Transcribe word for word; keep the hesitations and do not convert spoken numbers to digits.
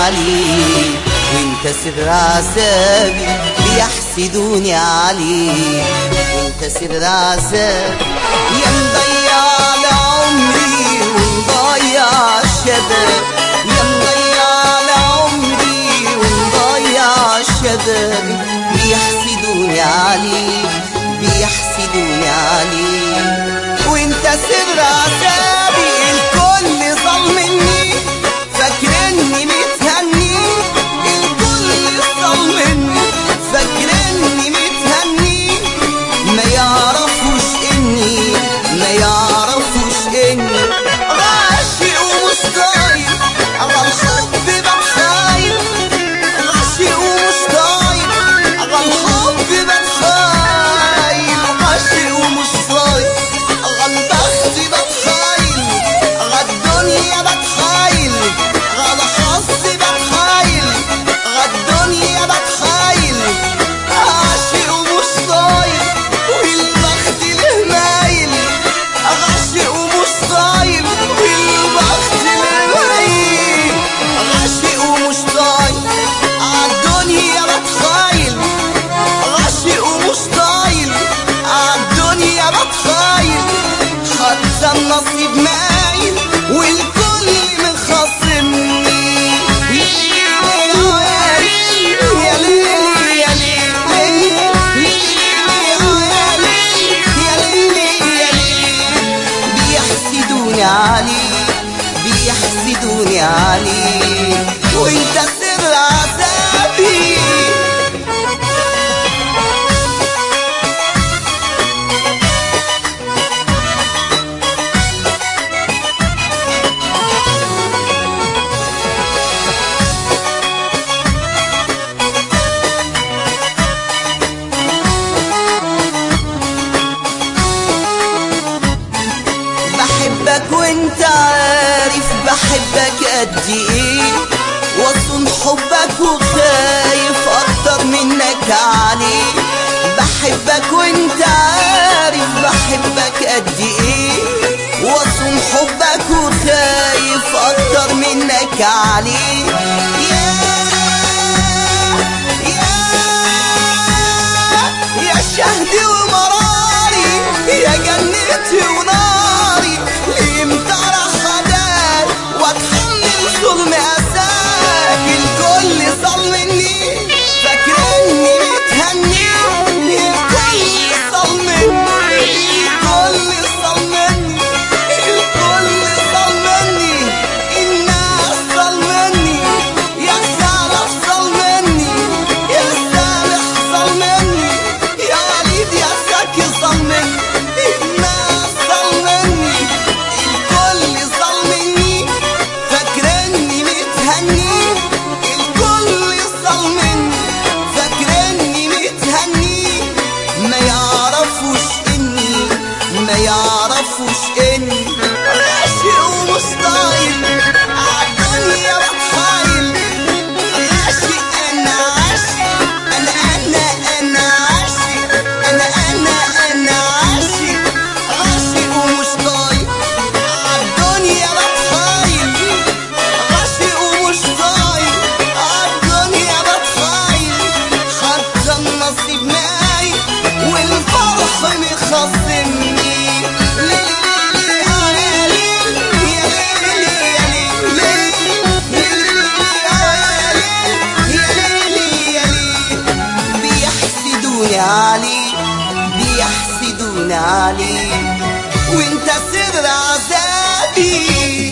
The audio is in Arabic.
عليك، وانت سر عذابي بيحسدوني عليك، وانت سر عذابي يا مضيع على عمري ومضيع الشباب، يا مضيع على عمري ومضيع الشباب، بيحسدوني عليك بيحسدوني عليك، وانت سر عذابي الكل ظلمني فاكرني متهني، الكل ظلمني فاكرني متهني، ما يعرفوش اني ما يعرفوش اني عاشق ومش طايق على الحب بتخايل، عاشق ومش طايق على الحب بتخايل، عاشق ومش طايق على البخت بتخايل، على الدنيا بتخايل، على حظي بتخايل، على الدنيا بتخايل، عاشق ومش طايق والبخت له مايل، عاشق ومش طايق والبخت له مايل، عاشق ومش طايق على الدنيا بتخايل، عاشق ومش طايق على الدنيا بتخايل، حتى النصيب مايل والكل مخاصمني، يا ليل يا ليل يا ليل يا ليل، بيحسدوني عليك بيحسدوني عليك، وانت سر عذابي. بحبك وانت عارف بحبك قد ايه، واصون حبك وخايف اكتر منك عليه، بحبك وانت عارف بحبك قد ايه، واصون حبك وخايف اكتر منك عليه، يا يا يا شهدي ومراري يا جنتي وناري، لامتى راح ادار واتحمل ظلم اساك، الكل ظلمني فاكرني متهني، الكل ظلمني الكل ظلمني الكل ظلمني، الناس ظلمني، يا خالف ظلمني، يا سامح ظلمني، يا وليد يا زكي ظلمني، الناس ظلمني الكل ظلمني فاكرني متهني، الكل ظلمني فاكرني متهني، ما يعرفوش اني ما يعرفوش اني عاشق ومش طايق عالدنيا بتخايل، عاشق انا عاشق انا انا انا عاشق انا انا انا عاشق، عاشق ومش طايق عالدنيا بتخايل، عاشق ومش طايق عالدنيا بتخايل، حتى النصيب مايل والفرح مخاصمني، بيحسدوني عليك بيحسدوني عليك، وانت سر عذابي.